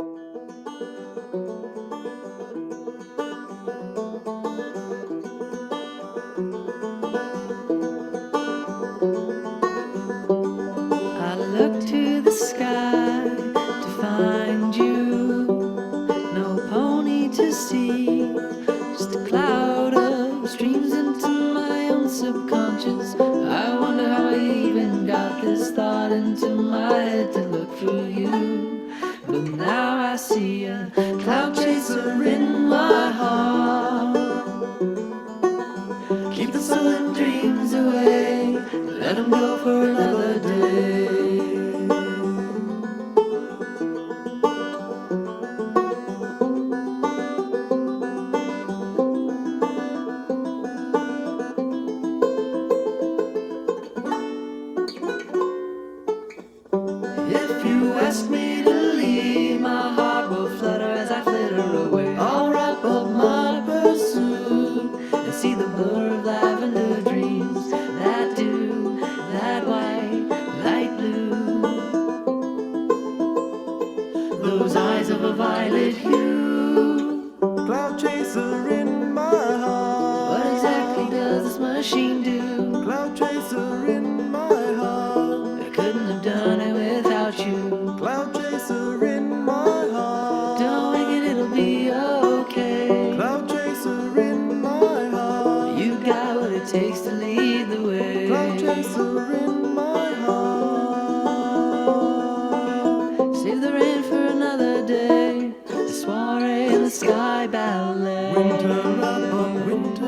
I look to the sky to find you. No pony to see, just a cloud of streams into my own subconscious. I wonder how I even got this thought into my head to look for you. But now I see a cloud chaser in my heart. Keep the sullen dreams away, let them go for another day. If you ask me to leave, my heart will flutter as I flitter away. I'll wrap up my pursuit and see the blur of lavender dreams that do that white, light blue. Those eyes of a violet hue. Cloud chaser in my heart. What exactly does this machine do? Cloud chaser in my heart. I couldn't have done it without you. Cloud chaser in my heart. Don't make it, it'll be okay. Cloud chaser in my heart. You got what it takes to lead the way. Cloud chaser in my heart. Save the rain for another day. The soiree in the sky ballet. Winter wrap up, winter